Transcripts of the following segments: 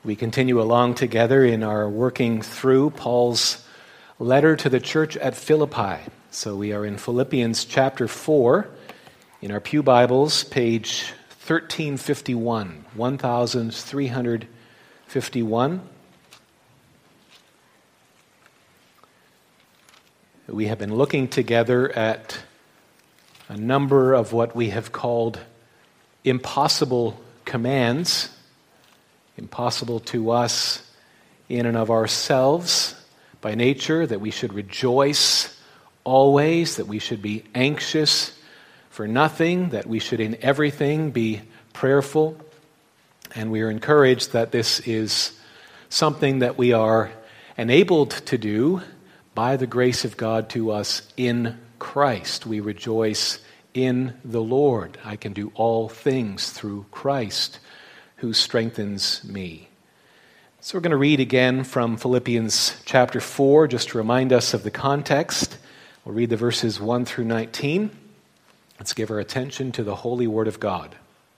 We continue along together in our working through Paul's letter to the church at Philippi. So we are in Philippians chapter 4 in our pew Bibles, page 1351, 1351. We have been looking together at a number of what we have called impossible commands, impossible to us in and of ourselves by nature, that we should rejoice always, that we should be anxious for nothing, that we should in everything be prayerful. And we are encouraged that this is something that we are enabled to do by the grace of God to us in Christ. We rejoice in the Lord. I can do all things through Christ who strengthens me. So we're going to read again from Philippians chapter 4, just to remind us of the context. We'll read the verses 1 through 19. Let's give our attention to the holy word of God.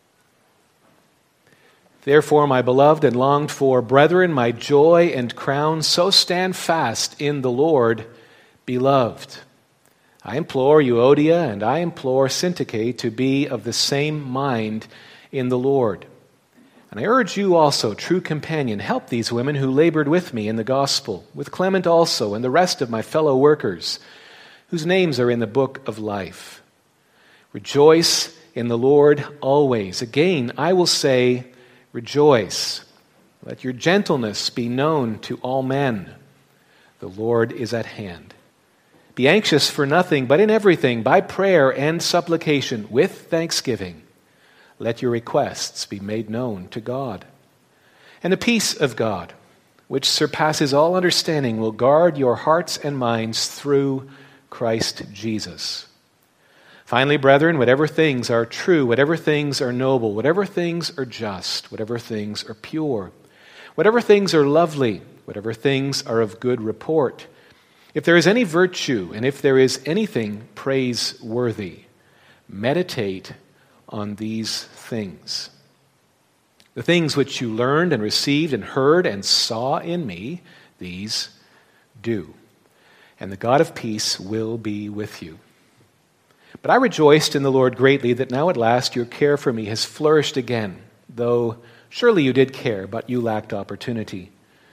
Therefore, my beloved and longed for brethren, my joy and crown, so stand fast in the Lord, beloved. I implore Euodia and I implore Syntyche to be of the same mind in the Lord. And I urge you also, true companion, help these women who labored with me in the gospel, with Clement also and the rest of my fellow workers, whose names are in the book of life. Rejoice in the Lord always. Again, I will say, rejoice. Let your gentleness be known to all men. The Lord is at hand. Be anxious for nothing, but in everything, by prayer and supplication, with thanksgiving, let your requests be made known to God. And the peace of God, which surpasses all understanding, will guard your hearts and minds through Christ Jesus. Finally, brethren, whatever things are true, whatever things are noble, whatever things are just, whatever things are pure, whatever things are lovely, whatever things are of good report, if there is any virtue and if there is anything praiseworthy, meditate on these things. The things which you learned and received and heard and saw in me, these do. And the God of peace will be with you. But I rejoiced in the Lord greatly that now at last your care for me has flourished again, though surely you did care, but you lacked opportunity.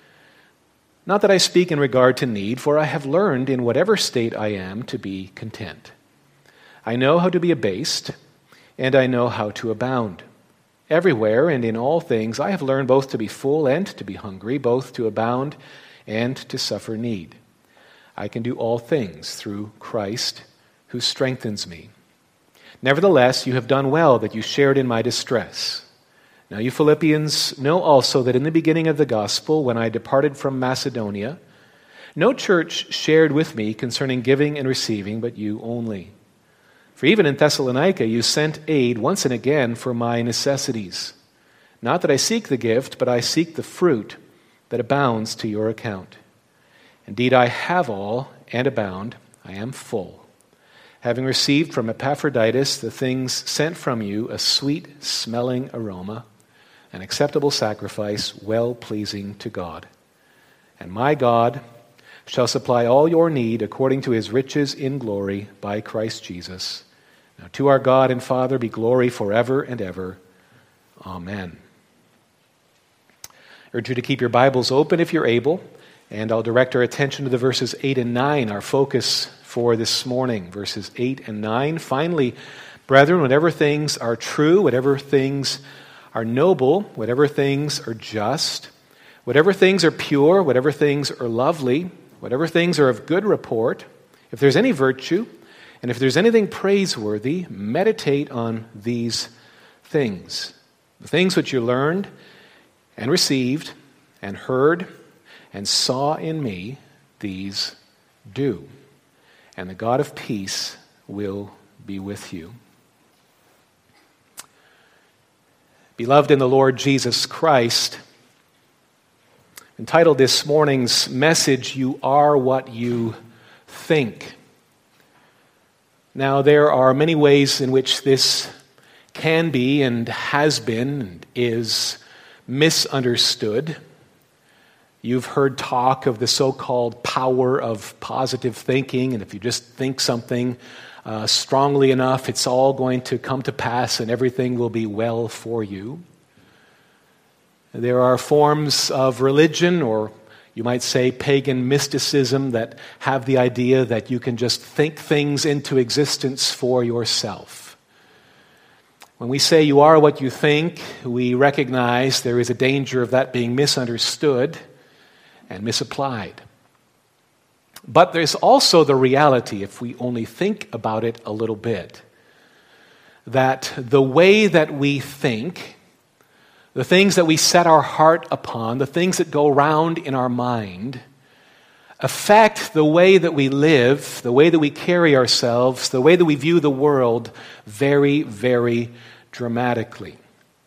Not that I speak in regard to need, for I have learned in whatever state I am to be content. I know how to be abased, and I know how to abound. Everywhere and in all things I have learned both to be full and to be hungry, both to abound and to suffer need. I can do all things through Christ who strengthens me. Nevertheless, you have done well that you shared in my distress. Now you Philippians know also that in the beginning of the gospel, when I departed from Macedonia, no church shared with me concerning giving and receiving, but you only. For even in Thessalonica you sent aid once and again for my necessities. Not that I seek the gift, but I seek the fruit that abounds to your account. Indeed, I have all and abound. I am full, having received from Epaphroditus the things sent from you, a sweet-smelling aroma, an acceptable sacrifice, well-pleasing to God. And my God shall supply all your need according to his riches in glory by Christ Jesus. Now to our God and Father be glory forever and ever. Amen. I urge you to keep your Bibles open if you're able, and I'll direct our attention to the verses 8 and 9, our focus for this morning, verses 8 and 9. Finally, brethren, whatever things are true, whatever things are noble, whatever things are just, whatever things are pure, whatever things are lovely, whatever things are of good report, if there's any virtue, and if there's anything praiseworthy, meditate on these things. The things which you learned and received and heard and saw in me, these do. And the God of peace will be with you. Beloved in the Lord Jesus Christ, entitled this morning's message, You Are What You Think. Now, there are many ways in which this can be and has been and is misunderstood. You've heard talk of the so-called power of positive thinking, and if you just think something strongly enough, it's all going to come to pass and everything will be well for you. There are forms of religion, or you might say pagan mysticism, that have the idea that you can just think things into existence for yourself. When we say you are what you think, we recognize there is a danger of that being misunderstood and misapplied. But there's also the reality, if we only think about it a little bit, that the way that we think, the things that we set our heart upon, the things that go round in our mind, affect the way that we live, the way that we carry ourselves, the way that we view the world very, very dramatically.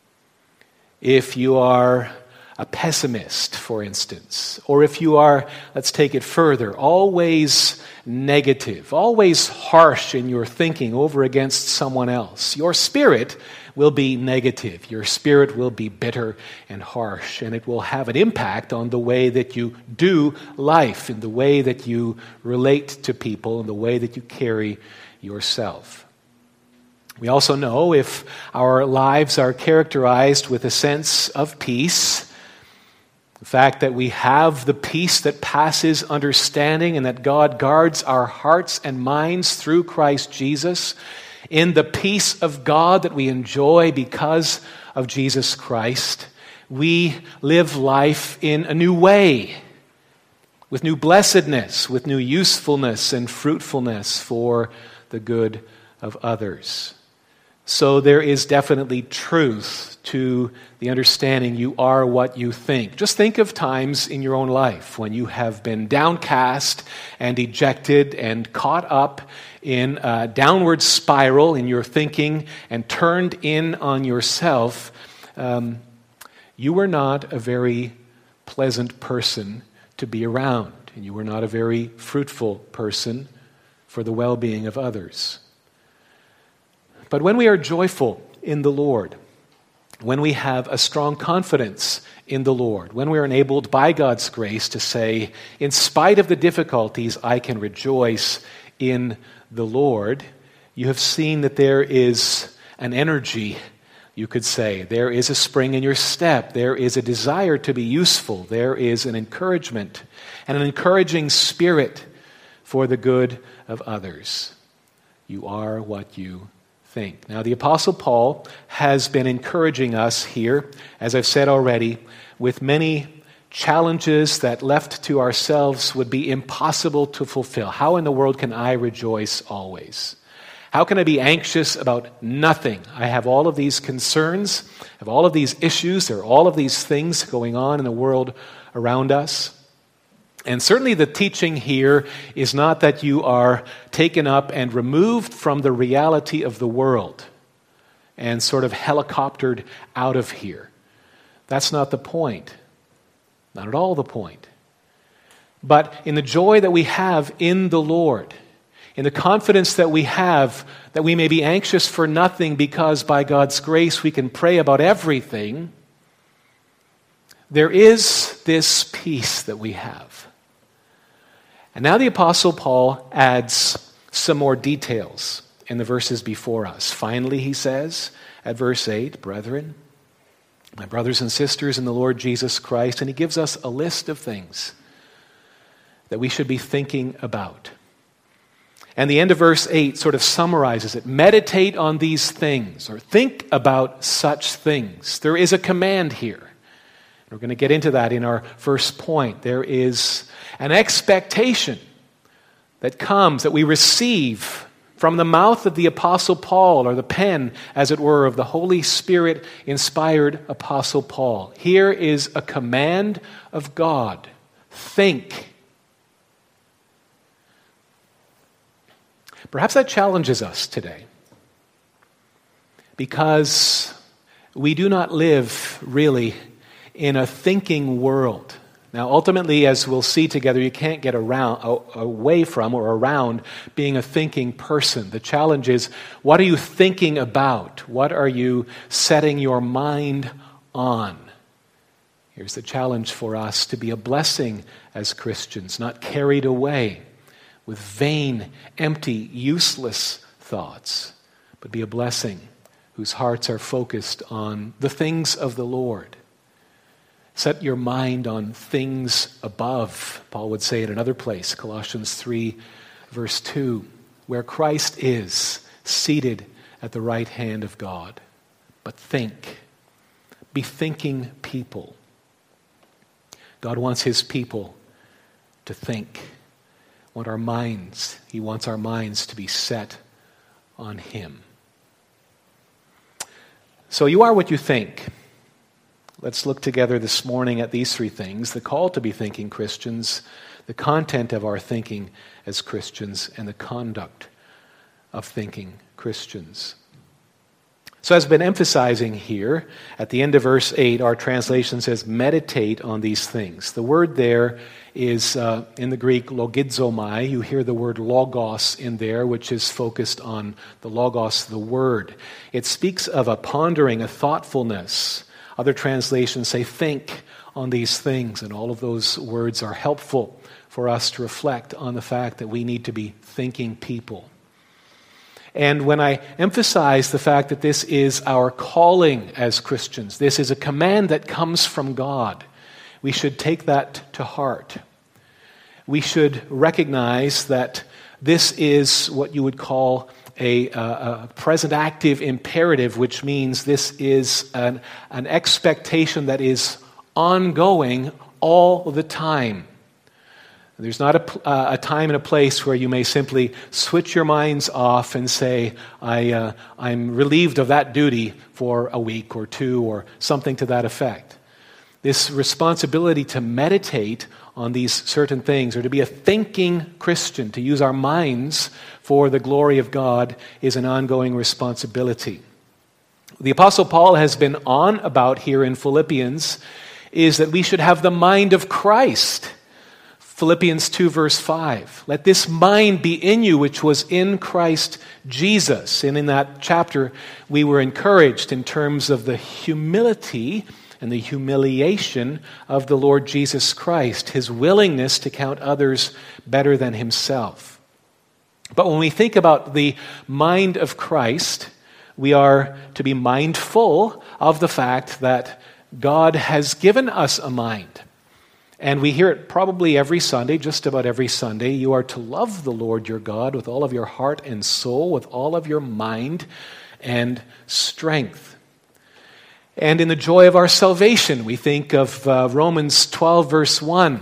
If you are a pessimist, for instance, or if you are, let's take it further, always negative, always harsh in your thinking over against someone else, your spirit will be negative. Your spirit will be bitter and harsh, and it will have an impact on the way that you do life, in the way that you relate to people, in the way that you carry yourself. We also know if our lives are characterized with a sense of peace, the fact that we have the peace that passes understanding and that God guards our hearts and minds through Christ Jesus, in the peace of God that we enjoy because of Jesus Christ, we live life in a new way, with new blessedness, with new usefulness and fruitfulness for the good of others. So there is definitely truth to the understanding you are what you think. Just think of times in your own life when you have been downcast and dejected and caught up in a downward spiral in your thinking and turned in on yourself. You were not a very pleasant person to be around, and you were not a very fruitful person for the well-being of others. But when we are joyful in the Lord, when we have a strong confidence in the Lord, when we are enabled by God's grace to say, in spite of the difficulties, I can rejoice in the Lord, you have seen that there is an energy, you could say. There is a spring in your step. There is a desire to be useful. There is an encouragement and an encouraging spirit for the good of others. You are what you think. Now, the Apostle Paul has been encouraging us here, as I've said already, with many challenges that left to ourselves would be impossible to fulfill. How in the world can I rejoice always? How can I be anxious about nothing? I have all of these concerns, I have all of these issues, there are all of these things going on in the world around us. And certainly the teaching here is not that you are taken up and removed from the reality of the world and sort of helicoptered out of here. That's not the point. Not at all the point. But in the joy that we have in the Lord, in the confidence that we have that we may be anxious for nothing because by God's grace we can pray about everything, there is this peace that we have. And now the Apostle Paul adds some more details in the verses before us. Finally, he says at verse 8, "Brethren, my brothers and sisters in the Lord Jesus Christ," and he gives us a list of things that we should be thinking about. And the end of verse 8 sort of summarizes it. Meditate on these things, or think about such things. There is a command here. We're going to get into that in our first point. There is an expectation that comes, that we receive from the mouth of the Apostle Paul, or the pen, as it were, of the Holy Spirit-inspired Apostle Paul. Here is a command of God. Think. Perhaps that challenges us today, because we do not live really in a thinking world. Now, ultimately, as we'll see together, you can't get away from or around being a thinking person. The challenge is, what are you thinking about? What are you setting your mind on? Here's the challenge for us: to be a blessing as Christians, not carried away with vain, empty, useless thoughts, but be a blessing whose hearts are focused on the things of the Lord. Set your mind on things above, Paul would say in another place, Colossians 3, verse 2, where Christ is seated at the right hand of God. But think. Be thinking people. God wants his people to think. He wants our minds to be set on him. So you are what you think. Let's look together this morning at these three things: the call to be thinking Christians, the content of our thinking as Christians, and the conduct of thinking Christians. So as I've been emphasizing here, at the end of verse 8, our translation says, meditate on these things. The word there is, in the Greek, logizomai. You hear the word logos in there, which is focused on the logos, the word. It speaks of a pondering, a thoughtfulness. Other translations say, think on these things, and all of those words are helpful for us to reflect on the fact that we need to be thinking people. And when I emphasize the fact that this is our calling as Christians, this is a command that comes from God, we should take that to heart. We should recognize that this is what you would call a present active imperative, which means this is an expectation that is ongoing all the time. There's not a time and a place where you may simply switch your minds off and say, I'm relieved of that duty for a week or two or something to that effect. This responsibility to meditate on these certain things, or to be a thinking Christian, to use our minds for the glory of God, is an ongoing responsibility. The Apostle Paul has been on about here in Philippians is that we should have the mind of Christ. Philippians 2 verse 5. Let this mind be in you which was in Christ Jesus. And in that chapter we were encouraged in terms of the humility and the humiliation of the Lord Jesus Christ, his willingness to count others better than himself. But when we think about the mind of Christ, we are to be mindful of the fact that God has given us a mind. And we hear it probably every Sunday, just about every Sunday. You are to love the Lord your God with all of your heart and soul, with all of your mind and strength. And in the joy of our salvation, we think of Romans 12, verse 1.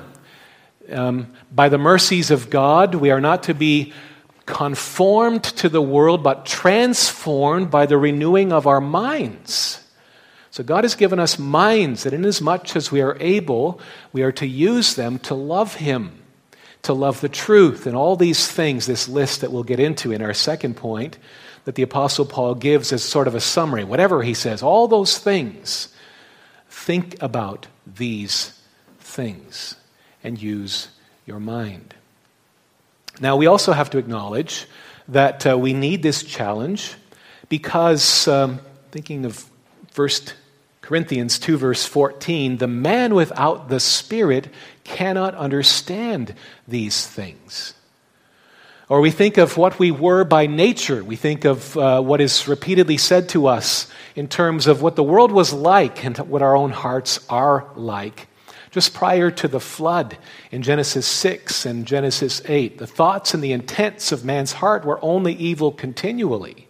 By the mercies of God, we are not to be conformed to the world, but transformed by the renewing of our minds. So God has given us minds that inasmuch as we are able, we are to use them to love him, to love the truth, and all these things, this list that we'll get into in our second point, that the Apostle Paul gives as sort of a summary. Whatever he says, all those things, think about these things and use your mind. Now, we also have to acknowledge that we need this challenge because, thinking of 1 Corinthians 2 verse 14, the man without the Spirit cannot understand these things. Or we think of what we were by nature. We think of what is repeatedly said to us in terms of what the world was like and what our own hearts are like. Just prior to the flood in Genesis 6 and Genesis 8, the thoughts and the intents of man's heart were only evil continually.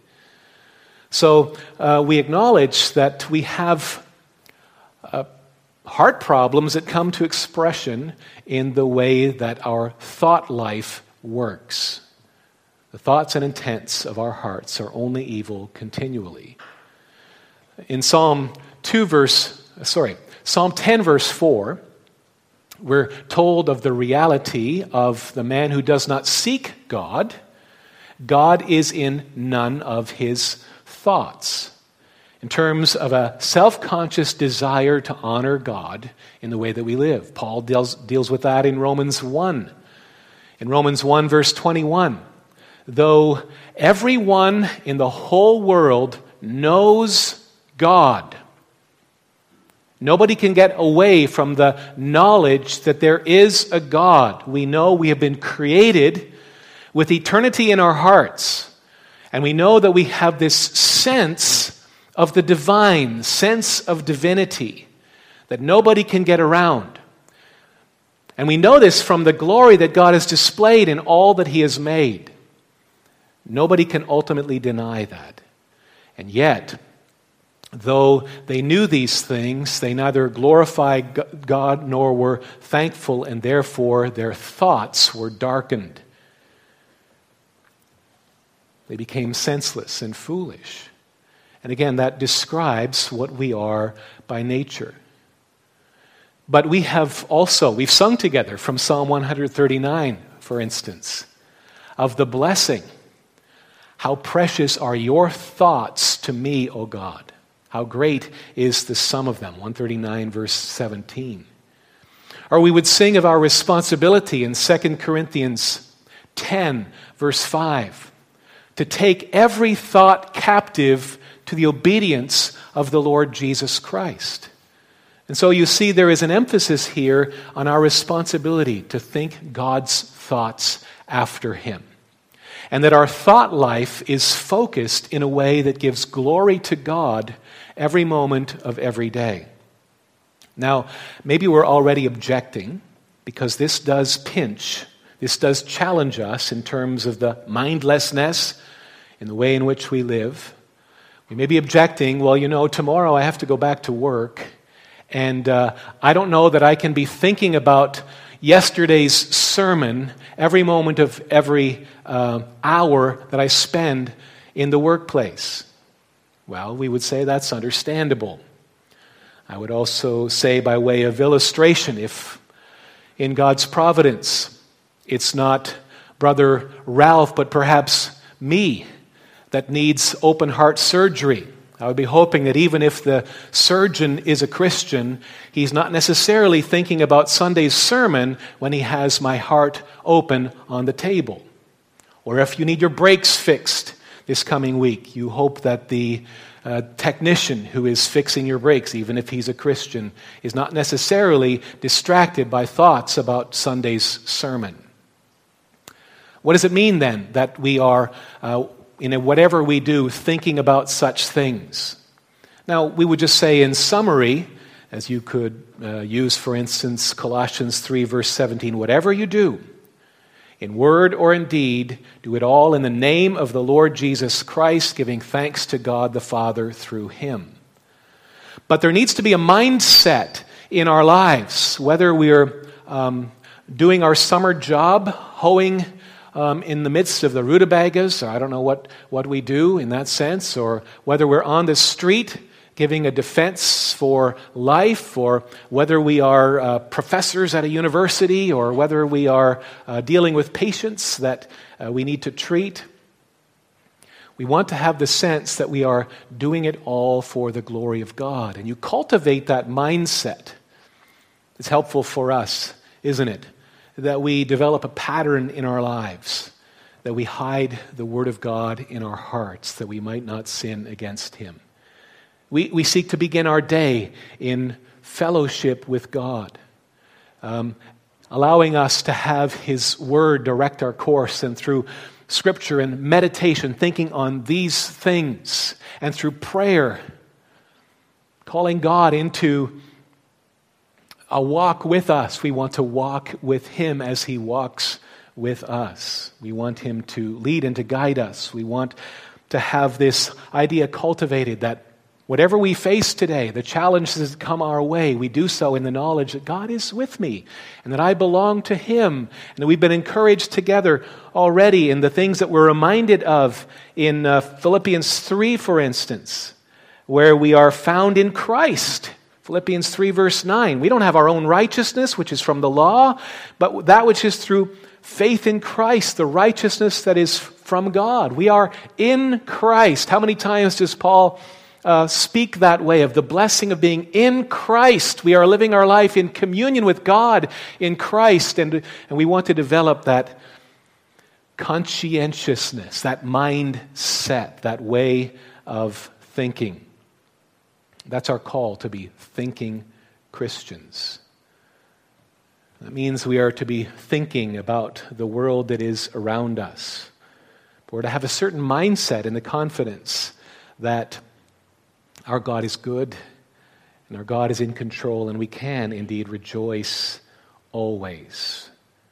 So we acknowledge that we have heart problems that come to expression in the way that our thought life works. The thoughts and intents of our hearts are only evil continually. In Psalm 10 verse 4, we're told of the reality of the man who does not seek God. God is in none of his thoughts. In terms of a self-conscious desire to honor God in the way that we live. Paul deals with that in Romans 1. In Romans 1 verse 21, though everyone in the whole world knows God, Nobody can get away from the knowledge that there is a God. We know we have been created with eternity in our hearts. And we know that we have this sense of the divine, sense of divinity that nobody can get around. And we know this from the glory that God has displayed in all that He has made. Nobody can ultimately deny that. And yet, though they knew these things, they neither glorified God nor were thankful, and therefore their thoughts were darkened. They became senseless and foolish. And again, that describes what we are by nature. But we've sung together from Psalm 139, for instance, of the blessing. How precious are your thoughts to me, O God. How great is the sum of them. 139 verse 17. Or we would sing of our responsibility in 2 Corinthians 10 verse 5. To take every thought captive to the obedience of the Lord Jesus Christ. And so you see there is an emphasis here on our responsibility to think God's thoughts after Him. And that our thought life is focused in a way that gives glory to God every moment of every day. Now, maybe we're already objecting because this does challenge us in terms of the mindlessness in the way in which we live. We may be objecting, well, tomorrow I have to go back to work, and I don't know that I can be thinking about yesterday's sermon every moment of every hour that I spend in the workplace. Well, we would say that's understandable. I would also say, by way of illustration, if in God's providence it's not Brother Ralph, but perhaps me that needs open heart surgery, I would be hoping that even if the surgeon is a Christian, he's not necessarily thinking about Sunday's sermon when he has my heart open on the table. Or if you need your brakes fixed this coming week, you hope that the technician who is fixing your brakes, even if he's a Christian, is not necessarily distracted by thoughts about Sunday's sermon. What does it mean then that we are in whatever we do, thinking about such things? Now, we would just say in summary, as you could use, for instance, Colossians 3, verse 17, whatever you do, in word or in deed, do it all in the name of the Lord Jesus Christ, giving thanks to God the Father through Him. But there needs to be a mindset in our lives, whether we're doing our summer job, hoeing in the midst of the rutabagas, or I don't know what we do in that sense, or whether we're on the street giving a defense for life, or whether we are professors at a university, or whether we are dealing with patients that we need to treat. We want to have the sense that we are doing it all for the glory of God. And you cultivate that mindset. It's helpful for us, isn't it? That we develop a pattern in our lives, that we hide the Word of God in our hearts, that we might not sin against Him. We seek to begin our day in fellowship with God, allowing us to have His Word direct our course, and through Scripture and meditation, thinking on these things, and through prayer, calling God into a walk with us. We want to walk with Him as He walks with us. We want Him to lead and to guide us. We want to have this idea cultivated that whatever we face today, the challenges that come our way, we do so in the knowledge that God is with me and that I belong to Him, and that we've been encouraged together already in the things that we're reminded of in Philippians 3, for instance, where we are found in Christ. Philippians 3, verse 9. We don't have our own righteousness, which is from the law, but that which is through faith in Christ, the righteousness that is from God. We are in Christ. How many times does Paul speak that way of the blessing of being in Christ? We are living our life in communion with God in Christ, and we want to develop that conscientiousness, that mindset, that way of thinking. That's our call, to be thinking Christians. That means we are to be thinking about the world that is around us. We're to have a certain mindset and the confidence that our God is good and our God is in control, and we can indeed rejoice always.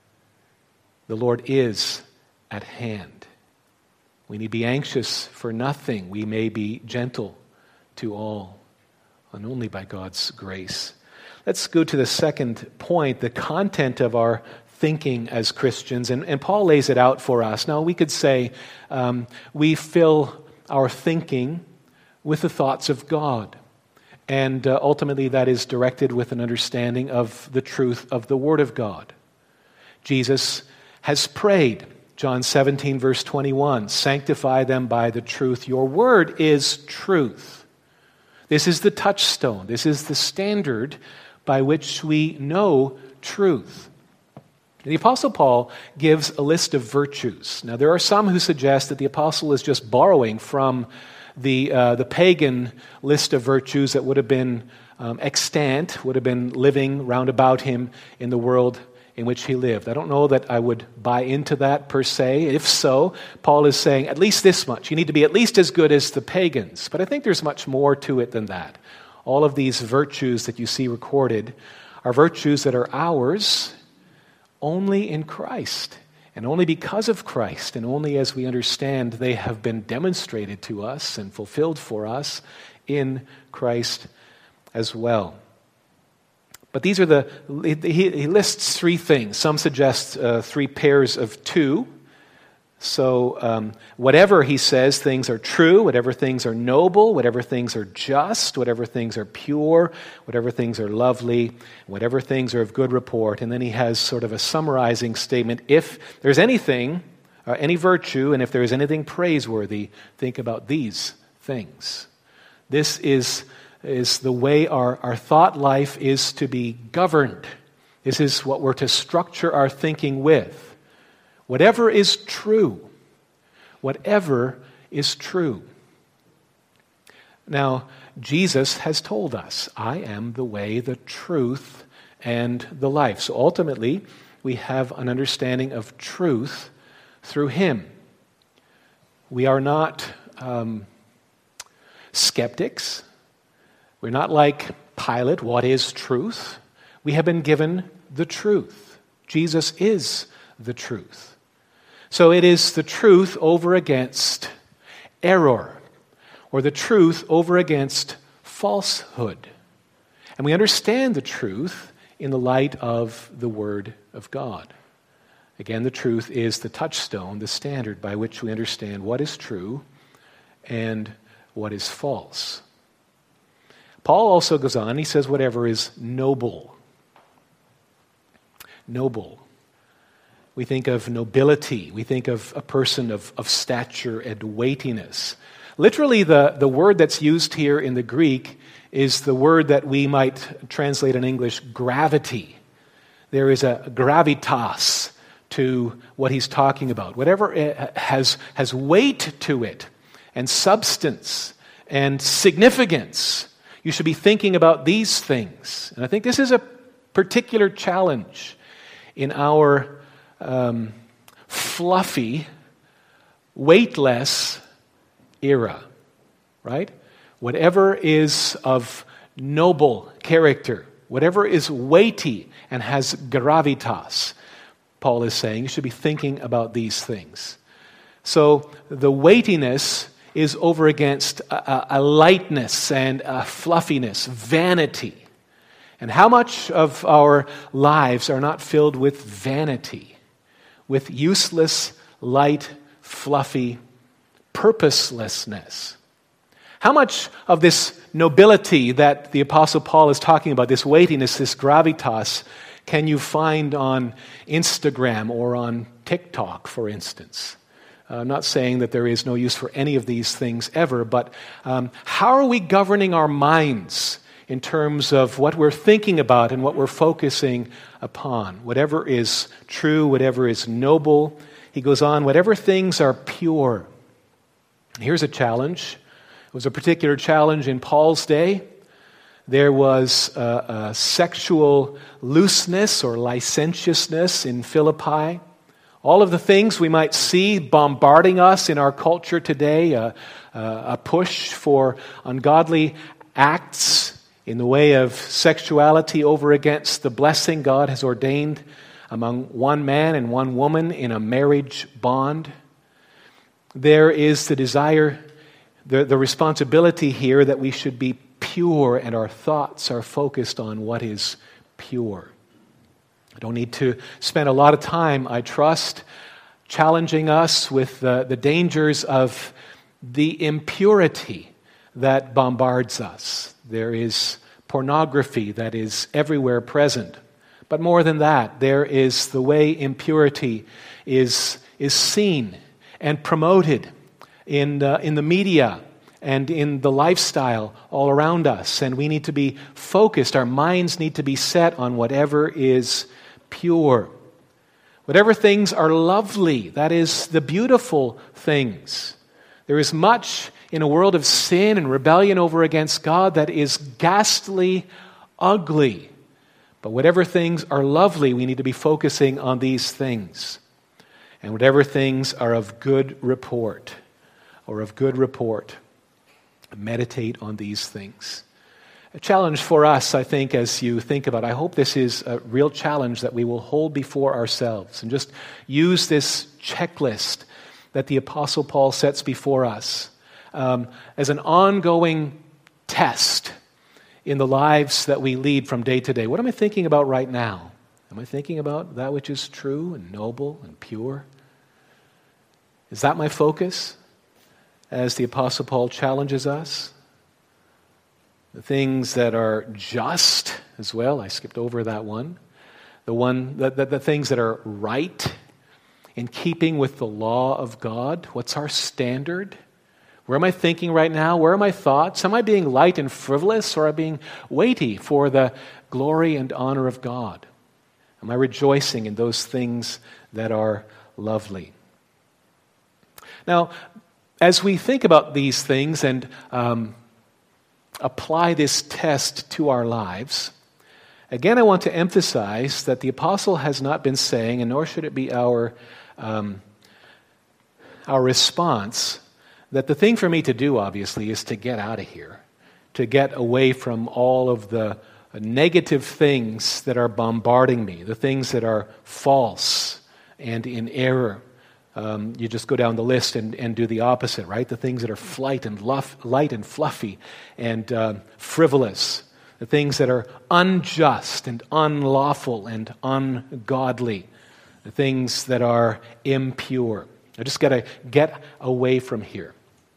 The Lord is at hand. We need be anxious for nothing. We may be gentle to all, and only by God's grace. Let's go to the second point, the content of our thinking as Christians. And Paul lays it out for us. Now, we could say we fill our thinking with the thoughts of God. And ultimately, that is directed with an understanding of the truth of the Word of God. Jesus has prayed, John 17, verse 21, "Sanctify them by the truth. Your word is truth." This is the touchstone. This is the standard by which we know truth. The Apostle Paul gives a list of virtues. Now, there are some who suggest that the Apostle is just borrowing from the pagan list of virtues that would have been extant, would have been living round about him in the world in which he lived. I don't know that I would buy into that per se. If so, Paul is saying at least this much. You need to be at least as good as the pagans. But I think there's much more to it than that. All of these virtues that you see recorded are virtues that are ours only in Christ, and only because of Christ, and only as we understand they have been demonstrated to us and fulfilled for us in Christ as well. But these are he lists three things. Some suggest three pairs of two. So whatever he says, things are true, whatever things are noble, whatever things are just, whatever things are pure, whatever things are lovely, whatever things are of good report. And then he has sort of a summarizing statement. If there's anything, any virtue, and if there is anything praiseworthy, think about these things. This is the way our thought life is to be governed. This is what we're to structure our thinking with. Whatever is true. Whatever is true. Now, Jesus has told us, "I am the way, the truth, and the life." So ultimately, we have an understanding of truth through him. We are not skeptics. We're not like Pilate, what is truth? We have been given the truth. Jesus is the truth. So it is the truth over against error, or the truth over against falsehood. And we understand the truth in the light of the Word of God. Again, the truth is the touchstone, the standard by which we understand what is true and what is false. Paul also goes on, he says whatever is noble. Noble. We think of nobility. We think of a person of stature and weightiness. Literally, the word that's used here in the Greek is the word that we might translate in English, gravity. There is a gravitas to what he's talking about. Whatever has weight to it, and substance, and significance. You should be thinking about these things. And I think this is a particular challenge in our fluffy, weightless era, right? Whatever is of noble character, whatever is weighty and has gravitas, Paul is saying, you should be thinking about these things. So the weightiness is over against a lightness and a fluffiness, vanity. And how much of our lives are not filled with vanity, with useless, light, fluffy purposelessness? How much of this nobility that the Apostle Paul is talking about, this weightiness, this gravitas, can you find on Instagram or on TikTok, for instance? I'm not saying that there is no use for any of these things ever, but how are we governing our minds in terms of what we're thinking about and what we're focusing upon? Whatever is true, whatever is noble. He goes on, whatever things are pure. Here's a challenge. It was a particular challenge in Paul's day. There was a sexual looseness or licentiousness in Philippi. All of the things we might see bombarding us in our culture today, a push for ungodly acts in the way of sexuality over against the blessing God has ordained among one man and one woman in a marriage bond. There is the desire, the responsibility here that we should be pure and our thoughts are focused on what is pure. I don't need to spend a lot of time, I trust, challenging us with the dangers of the impurity that bombards us. There is pornography that is everywhere present. But more than that, there is the way impurity is seen and promoted in the media and in the lifestyle all around us. And we need to be focused. Our minds need to be set on whatever is pure. Whatever things are lovely, that is the beautiful things. There is much in a world of sin and rebellion over against God that is ghastly ugly. But whatever things are lovely, we need to be focusing on these things. And whatever things are of good report, meditate on these things. A challenge for us, I think, as you think about it, I hope this is a real challenge that we will hold before ourselves and just use this checklist that the Apostle Paul sets before us as an ongoing test in the lives that we lead from day to day. What am I thinking about right now? Am I thinking about that which is true and noble and pure? Is that my focus as the Apostle Paul challenges us? The things that are just as well, I skipped over that one. The things that are right, in keeping with the law of God. What's our standard? Where am I thinking right now? Where are my thoughts? Am I being light and frivolous, or am I being weighty for the glory and honor of God? Am I rejoicing in those things that are lovely? Now, as we think about these things and apply this test to our lives, again, I want to emphasize that the apostle has not been saying, and nor should it be our response, that the thing for me to do, obviously, is to get out of here, to get away from all of the negative things that are bombarding me, the things that are false and in error. You just go down the list and do the opposite, right? The things that are light and fluffy and frivolous, the things that are unjust and unlawful and ungodly, the things that are impure. I just got to get away from here.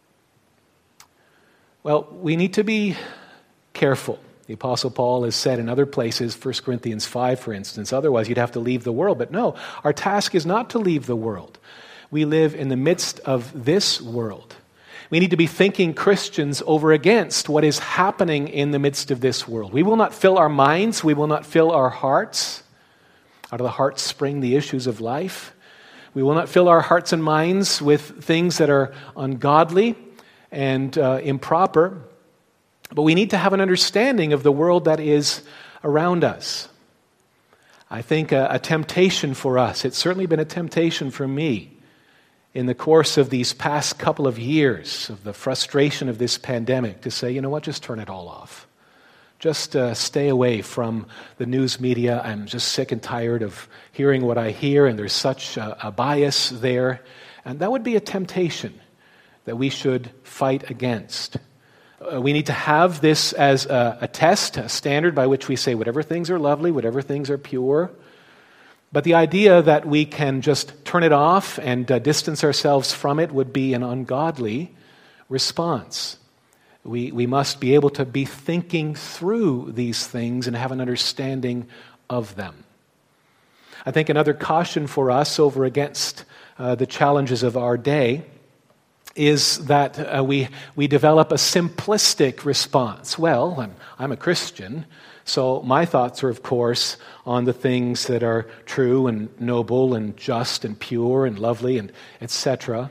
Well, we need to be careful. The Apostle Paul has said in other places, 1 Corinthians 5, for instance, otherwise you'd have to leave the world. But no, our task is not to leave the world. We live in the midst of this world. We need to be thinking Christians over against what is happening in the midst of this world. We will not fill our minds. We will not fill our hearts. Out of the heart spring the issues of life. We will not fill our hearts and minds with things that are ungodly and improper. But we need to have an understanding of the world that is around us. I think a temptation for us, it's certainly been a temptation for me in the course of these past couple of years of the frustration of this pandemic, to say, you know what, just turn it all off. Just stay away from the news media. I'm just sick and tired of hearing what I hear, and there's such a bias there. And that would be a temptation that we should fight against. We need to have this as a test, a standard by which we say whatever things are lovely, whatever things are pure. But the idea that we can just turn it off and distance ourselves from it would be an ungodly response. We must be able to be thinking through these things and have an understanding of them. I think another caution for us over against the challenges of our day is that we develop a simplistic response. Well, I'm a Christian, so my thoughts are, of course, on the things that are true and noble and just and pure and lovely and etc.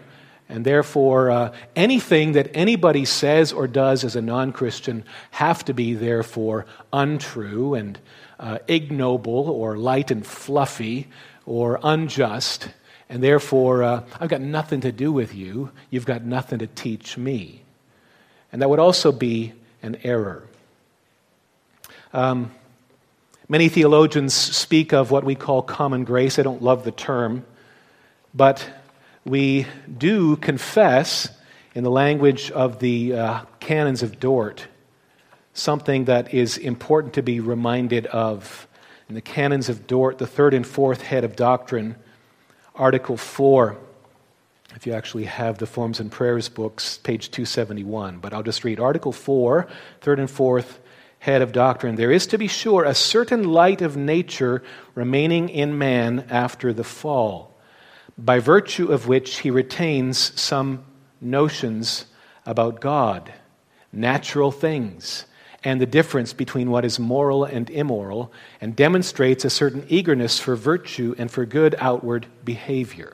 And therefore, anything that anybody says or does as a non-Christian have to be therefore untrue and ignoble or light and fluffy or unjust. And therefore, I've got nothing to do with you. You've got nothing to teach me. And that would also be an error. Many theologians speak of what we call common grace. I don't love the term, but we do confess, in the language of the canons of Dort, something that is important to be reminded of. In the canons of Dort, the third and fourth head of doctrine, Article 4, if you actually have the Forms and Prayers books, page 271, but I'll just read Article 4, third and fourth head of doctrine. There is, to be sure, a certain light of nature remaining in man after the fall, by virtue of which he retains some notions about God, natural things, and the difference between what is moral and immoral, and demonstrates a certain eagerness for virtue and for good outward behavior.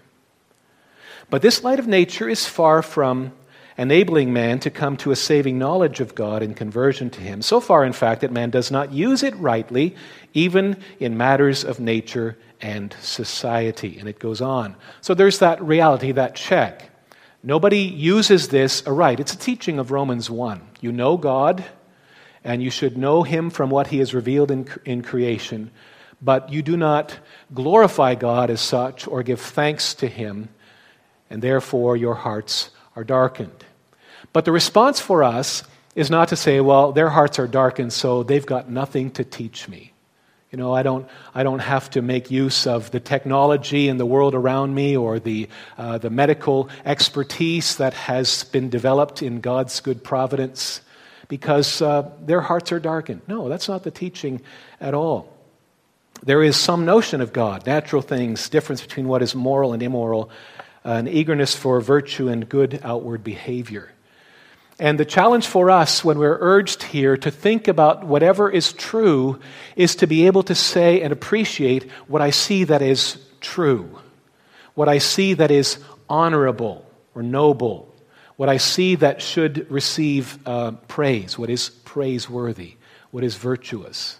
But this light of nature is far from enabling man to come to a saving knowledge of God and conversion to Him. So far, in fact, that man does not use it rightly, even in matters of nature and society. And it goes on. So there's that reality, that check. Nobody uses this aright. It's a teaching of Romans 1. You know God, and you should know Him from what He has revealed in creation, but you do not glorify God as such or give thanks to Him, and therefore your hearts are darkened. But the response for us is not to say, well, their hearts are darkened, so they've got nothing to teach me. You know, I don't have to make use of the technology in the world around me or the medical expertise that has been developed in God's good providence because their hearts are darkened. No, that's not the teaching at all. There is some notion of God, natural things, difference between what is moral and immoral, an eagerness for virtue and good outward behavior. And the challenge for us when we're urged here to think about whatever is true is to be able to say and appreciate what I see that is true, what I see that is honorable or noble, what I see that should receive praise, what is praiseworthy, what is virtuous.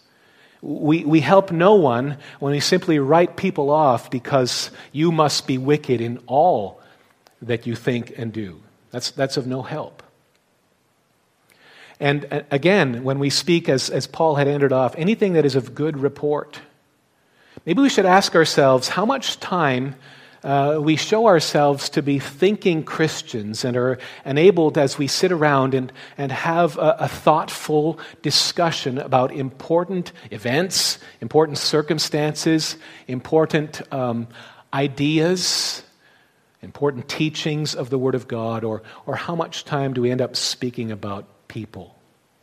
We help no one when we simply write people off because you must be wicked in all that you think and do. That's of no help. And again, when we speak, as Paul had ended off, anything that is of good report, maybe we should ask ourselves how much time we show ourselves to be thinking Christians and are enabled as we sit around and have a thoughtful discussion about important events, important circumstances, important ideas, important teachings of the Word of God, or how much time do we end up speaking about people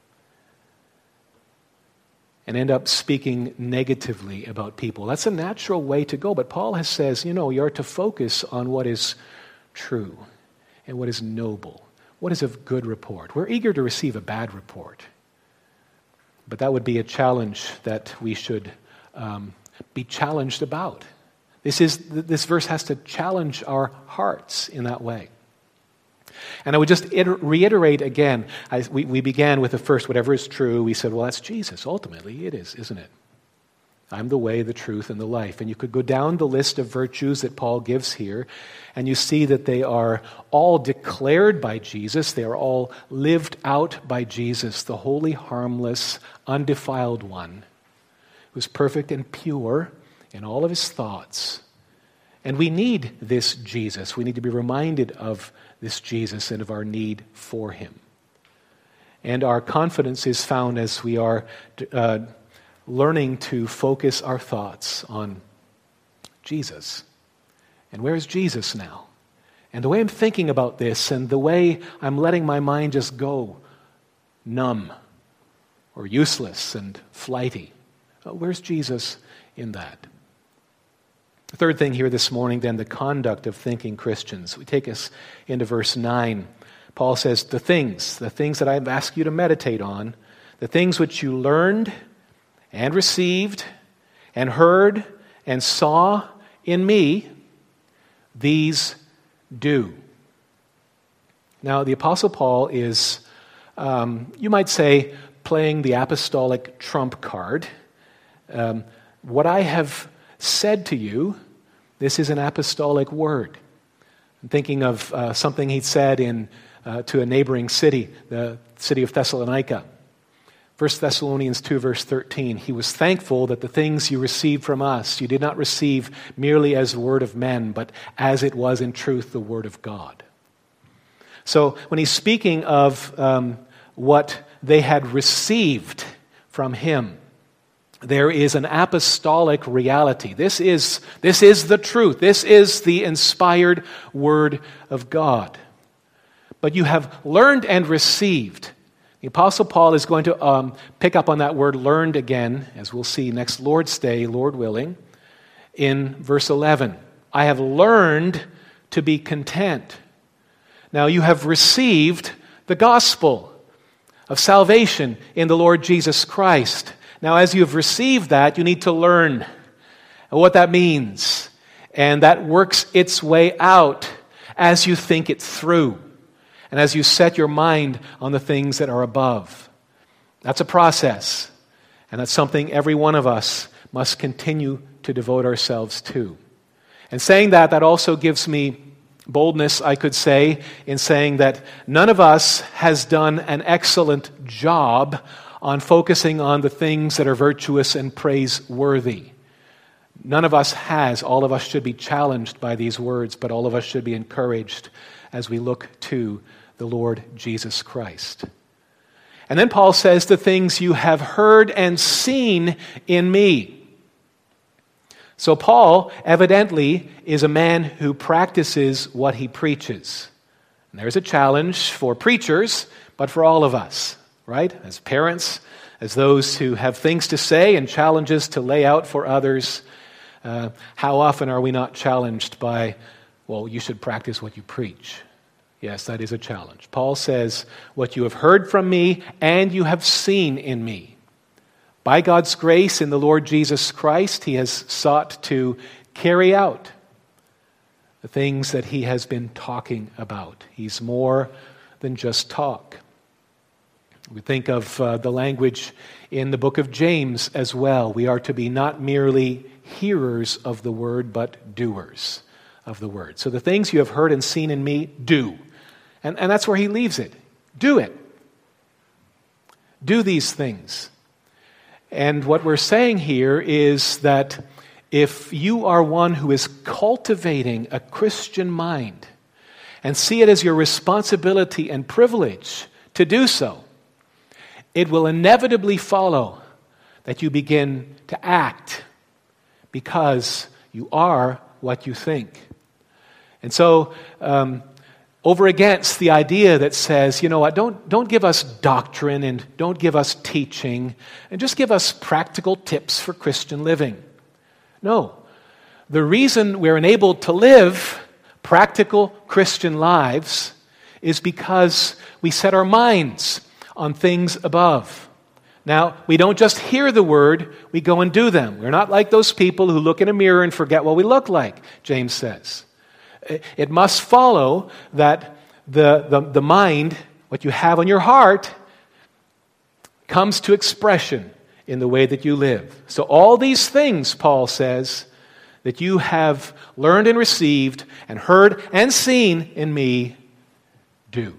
and end up speaking negatively about people. That's a natural way to go, but Paul says, you're to focus on what is true and what is noble, what is of good report. We're eager to receive a bad report, but that would be a challenge that we should be challenged about. This verse has to challenge our hearts in that way. And I would just reiterate again, we began with the first, whatever is true, we said, well, that's Jesus. Ultimately, it is, isn't it? I'm the way, the truth, and the life. And you could go down the list of virtues that Paul gives here, and you see that they are all declared by Jesus. They are all lived out by Jesus, the holy, harmless, undefiled one, who's perfect and pure in all of his thoughts. And we need this Jesus. We need to be reminded of this Jesus and of our need for him. And our confidence is found as we are learning to focus our thoughts on Jesus. And where is Jesus now? And the way I'm thinking about this and the way I'm letting my mind just go numb or useless and flighty. Where's Jesus in that? The third thing here this morning, then, the conduct of thinking Christians. We take us into verse 9. Paul says, the things that I ask you to meditate on, the things which you learned and received and heard and saw in me, these do. Now, the Apostle Paul is, you might say, playing the apostolic trump card. What I have said to you, this is an apostolic word. I'm thinking of something he said to a neighboring city, the city of Thessalonica. 1 Thessalonians 2, verse 13, he was thankful that the things you received from us, you did not receive merely as the word of men, but as it was in truth the word of God. So when he's speaking of what they had received from him, there is an apostolic reality. This is the truth. This is the inspired word of God. But you have learned and received. The Apostle Paul is going to pick up on that word learned again, as we'll see next Lord's Day, Lord willing, in verse 11. I have learned to be content. Now you have received the gospel of salvation in the Lord Jesus Christ. Now as you have received that, you need to learn what that means. And that works its way out as you think it through. And as you set your mind on the things that are above. That's a process. And that's something every one of us must continue to devote ourselves to. And saying that also gives me boldness, I could say, in saying that none of us has done an excellent job on focusing on the things that are virtuous and praiseworthy. None of us has. All of us should be challenged by these words, but all of us should be encouraged as we look to the Lord Jesus Christ. And then Paul says, the things you have heard and seen in me. So Paul evidently is a man who practices what he preaches. And there's a challenge for preachers, but for all of us, right? As parents, as those who have things to say and challenges to lay out for others, how often are we not challenged by, well, you should practice what you preach? Yes, that is a challenge. Paul says, what you have heard from me and you have seen in me. By God's grace in the Lord Jesus Christ, he has sought to carry out the things that he has been talking about. He's more than just talk. We think of the language in the book of James as well. We are to be not merely hearers of the word, but doers of the word. So the things you have heard and seen in me, do. And that's where he leaves it. Do it. Do these things. And what we're saying here is that if you are one who is cultivating a Christian mind and see it as your responsibility and privilege to do so, it will inevitably follow that you begin to act because you are what you think. And so, over against the idea that says, you know what, don't give us doctrine and don't give us teaching and just give us practical tips for Christian living. No. The reason we're enabled to live practical Christian lives is because we set our minds on things above. Now, we don't just hear the word, we go and do them. We're not like those people who look in a mirror and forget what we look like, James says. It must follow that the mind, what you have on your heart, comes to expression in the way that you live. So all these things, Paul says, that you have learned and received and heard and seen in me, do.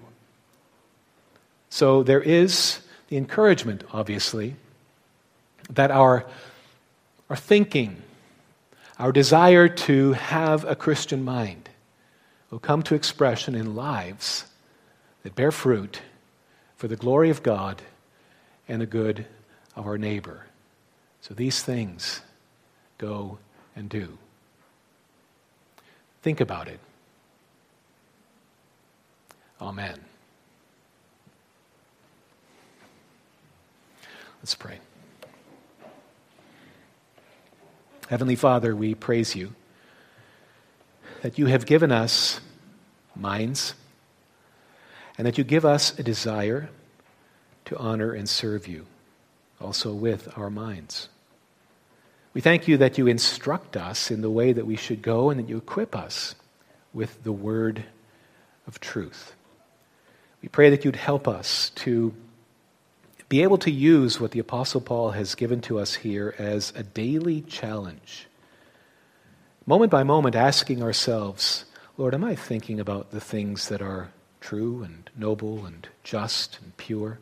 So there is the encouragement, obviously, that our thinking, our desire to have a Christian mind will come to expression in lives that bear fruit for the glory of God and the good of our neighbor. So these things go and do. Think about it. Amen. Let's pray. Heavenly Father, we praise you that you have given us minds and that you give us a desire to honor and serve you, also with our minds. We thank you that you instruct us in the way that we should go and that you equip us with the word of truth. We pray that you'd help us to be able to use what the Apostle Paul has given to us here as a daily challenge. Moment by moment, asking ourselves, Lord, am I thinking about the things that are true and noble and just and pure?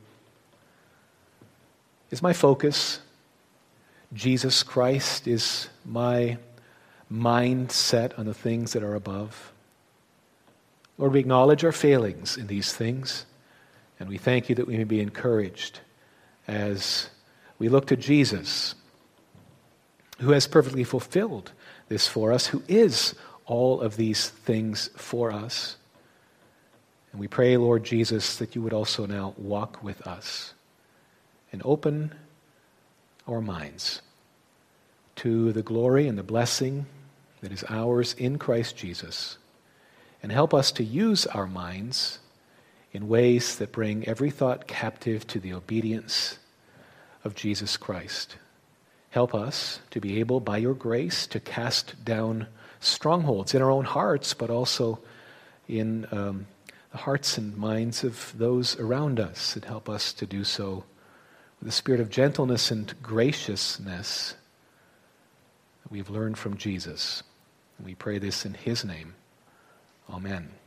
Is my focus Jesus Christ? Is my mind set on the things that are above? Lord, we acknowledge our failings in these things, and we thank you that we may be encouraged as we look to Jesus, who has perfectly fulfilled this for us, who is all of these things for us. And we pray, Lord Jesus, that you would also now walk with us and open our minds to the glory and the blessing that is ours in Christ Jesus, and help us to use our minds in ways that bring every thought captive to the obedience of Jesus Christ. Help us to be able, by your grace, to cast down strongholds in our own hearts, but also in the hearts and minds of those around us, and help us to do so with a spirit of gentleness and graciousness that we've learned from Jesus. And we pray this in his name. Amen.